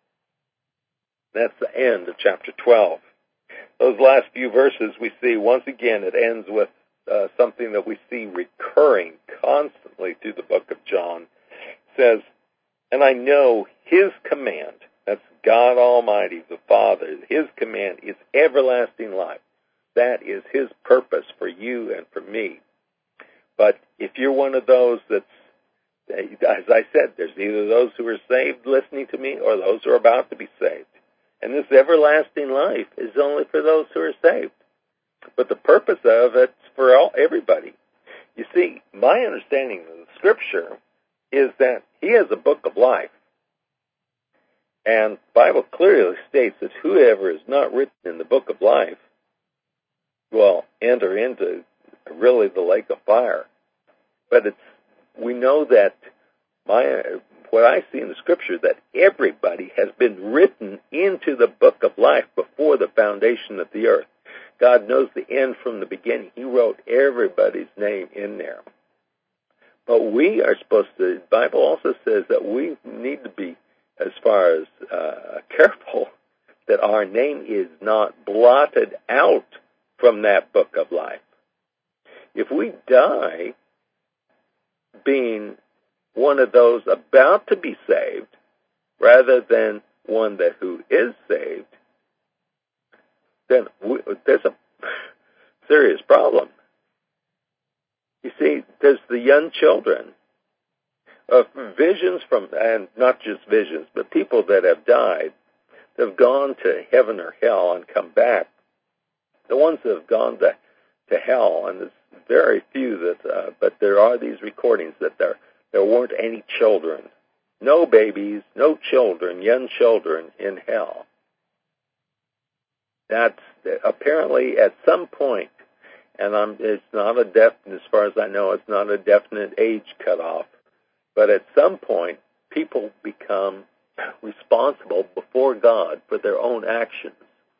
That's the end of chapter 12. Those last few verses we see, once again, it ends with something that we see recurring constantly through the book of John. It says, and I know his command, that's God Almighty, the Father, his command is everlasting life. That is his purpose for you and for me. But if you're one of those that's, as I said, there's either those who are saved listening to me or those who are about to be saved. And this everlasting life is only for those who are saved. But the purpose of it's for everybody. You see, my understanding of the Scripture is that he has a book of life. And the Bible clearly states that whoever is not written in the book of life will enter into really the lake of fire. But we know that what I see in the Scripture, that everybody has been written into the book of life before the foundation of the earth. God knows the end from the beginning. He wrote everybody's name in there. But we are supposed to, the Bible also says that we need to be, as far as careful, that our name is not blotted out from that book of life. If we die being one of those about to be saved, rather than one who is saved, then there's a serious problem. You see, there's the young children of visions from, and not just visions, but people that have died, that have gone to heaven or hell and come back. The ones that have gone to hell, and there's very few that, but there are these recordings that there weren't any children, no babies, no children, young children in hell. That's apparently at some point, and it's not a definite, as far as I know, it's not a definite age cutoff, but at some point, people become responsible before God for their own actions.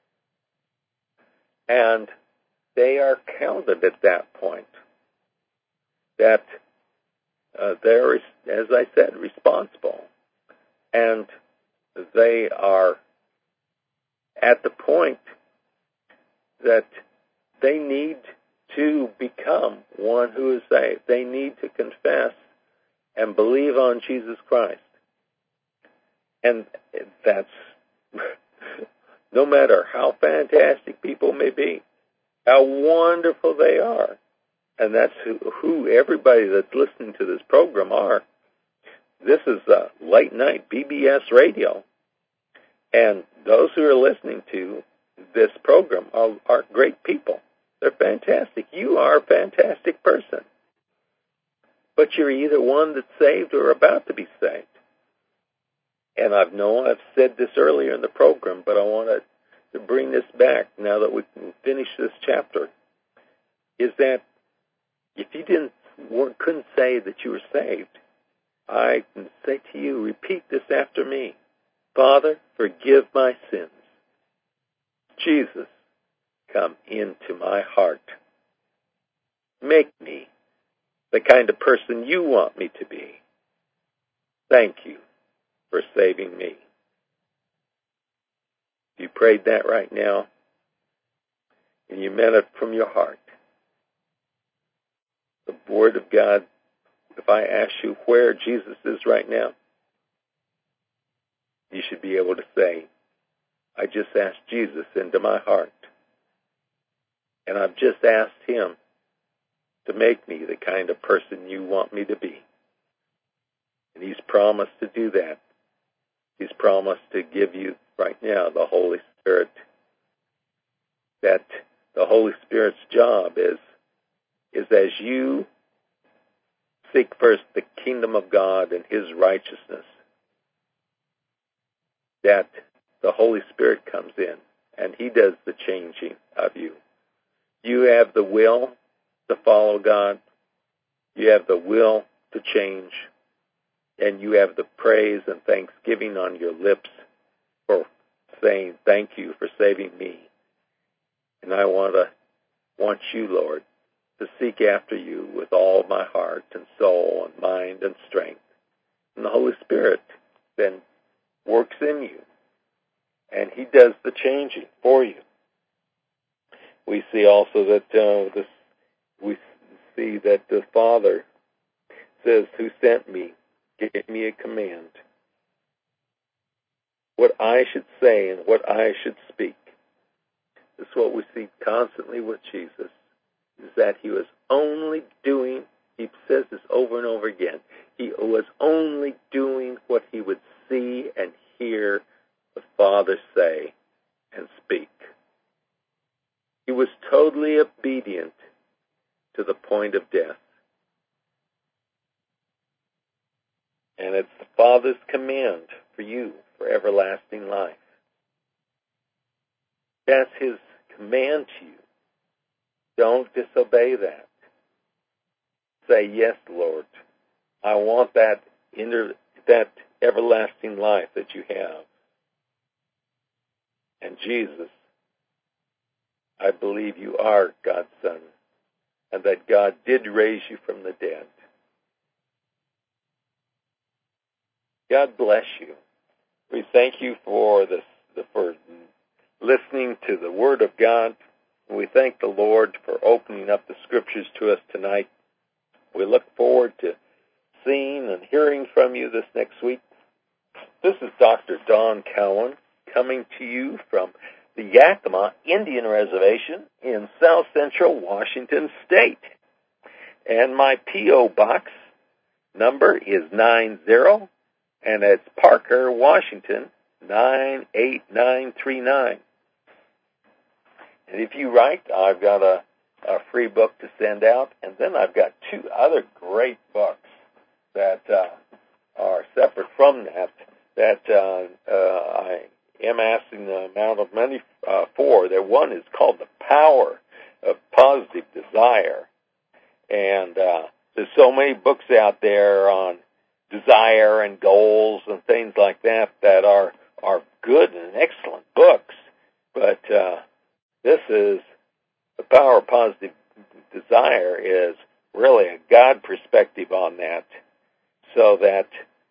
And they are counted at that point. That they're, as I said, responsible. And they are at the point that they need to become one who is saved. They need to confess and believe on Jesus Christ. And that's, no matter how fantastic people may be, how wonderful they are, and that's who everybody that's listening to this program are. This is late night BBS radio, and those who are listening to this program are great people. They're fantastic. You are a fantastic person. But you're either one that's saved or about to be saved. And I've said this earlier in the program, but I want to bring this back now that we can finish this chapter, is that if you couldn't say that you were saved, I can say to you, repeat this after me. Father, forgive my sins. Jesus, come into my heart. Make me the kind of person you want me to be. Thank you for saving me. If you prayed that right now, and you meant it from your heart, Word of God, if I ask you where Jesus is right now, you should be able to say, I just asked Jesus into my heart. And I've just asked him to make me the kind of person you want me to be. And he's promised to do that. He's promised to give you right now the Holy Spirit. That the Holy Spirit's job is as you seek first the kingdom of God and his righteousness, that the Holy Spirit comes in and he does the changing of you. You have the will to follow God. You have the will to change. And you have the praise and thanksgiving on your lips for saying, thank you for saving me. And I want you, Lord, to seek after you with all my heart and soul and mind and strength. And the Holy Spirit then works in you. And he does the changing for you. We see also that the Father says, who sent me, gave me a command. What I should say and what I should speak. This is what we see constantly with Jesus, is that he was only doing, he says this over and over again, he was only doing what he would see and hear the Father say and speak. He was totally obedient to the point of death. And it's the Father's command for you for everlasting life. That's his command to you. Don't disobey that. Say, yes, Lord, I want that everlasting life that you have. And Jesus, I believe you are God's Son, and that God did raise you from the dead. God bless you. We thank you for listening to the Word of God. We thank the Lord for opening up the Scriptures to us tonight. We look forward to seeing and hearing from you this next week. This is Dr. Don Cowan coming to you from the Yakima Indian Reservation in South Central Washington State. And my P.O. Box number is 90, and it's Parker, Washington, 98939. And if you write, I've got a free book to send out, and then I've got 2 other great books that are separate from that I am asking the amount of money for. That one is called The Power of Positive Desire. And there's so many books out there on desire and goals and things like that that are good and excellent books. But this is The Power of Positive Desire is really a God perspective on that, so that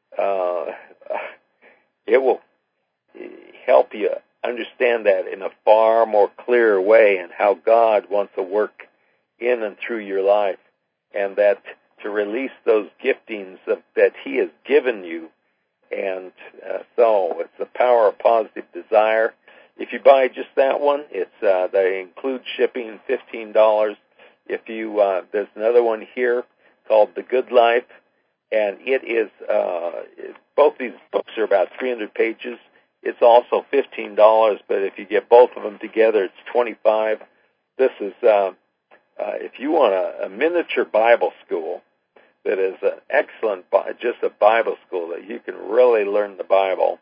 it will help you understand that in a far more clear way, and how God wants to work in and through your life, and that to release those giftings that he has given you. And so it's The Power of Positive Desire. If you buy just that one, they include shipping, $15. If you there's another one here called The Good Life, and it is both these books are about 300 pages. It's also $15, but if you get both of them together, it's $25. This is if you want a miniature Bible school that is an excellent, just a Bible school that you can really learn the Bible.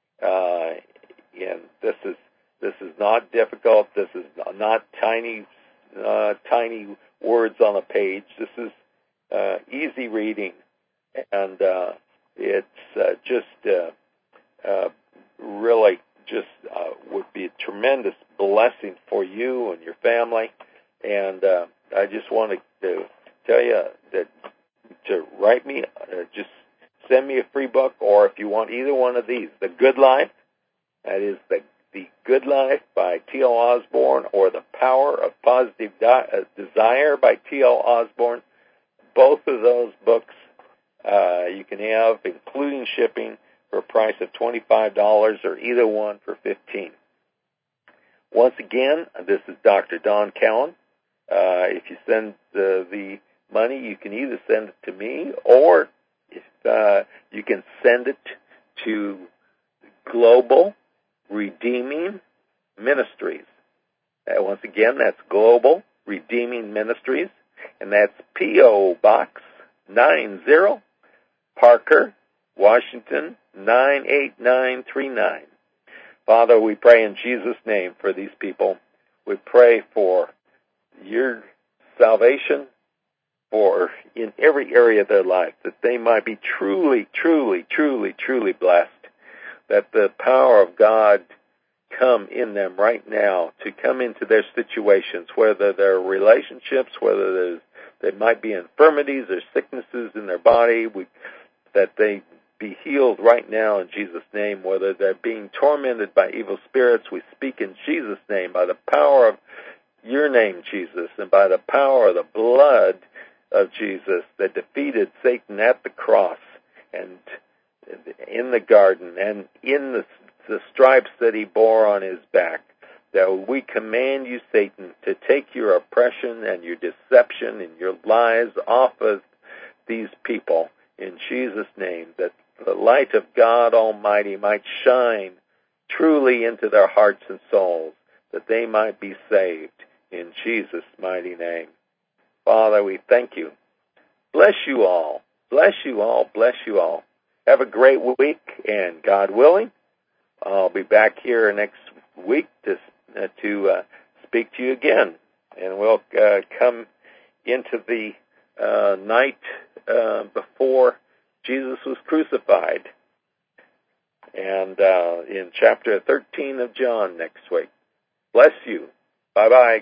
And this is not difficult. This is not tiny words on a page. This is easy reading, and it's really just would be a tremendous blessing for you and your family. And I just wanted to tell you that to write me, just send me a free book, or if you want either one of these, The Good Life, that is the Good Life by T.L. Osborne, or The Power of Positive Desire by T.L. Osborne. both of those books you can have, including shipping, for a price of $25, or either one for $15. Once again, this is Dr. Don Cowan. If you send the money, you can either send it to me, or if you can send it to Global Redeeming Ministries. Once again, that's Global Redeeming Ministries, and that's P.O. Box 90, Parker, Washington 98939. Father, we pray in Jesus' name for these people. We pray for your salvation, for in every area of their life, that they might be truly, truly, truly, truly blessed, that the power of God come in them right now, to come into their situations, whether they're relationships, whether there might be infirmities or sicknesses in their body, that they be healed right now in Jesus' name. Whether they're being tormented by evil spirits, we speak in Jesus' name, by the power of your name, Jesus, and by the power of the blood of Jesus that defeated Satan at the cross and in the garden, and in the stripes that he bore on his back, that we command you, Satan, to take your oppression and your deception and your lies off of these people in Jesus' name, that the light of God Almighty might shine truly into their hearts and souls, that they might be saved in Jesus' mighty name. Father, we thank you. Bless you all. Bless you all. Bless you all. Have a great week, and God willing, I'll be back here next week to speak to you again, and we'll come into the night before Jesus was crucified, and in chapter 13 of John next week. Bless you. Bye-bye.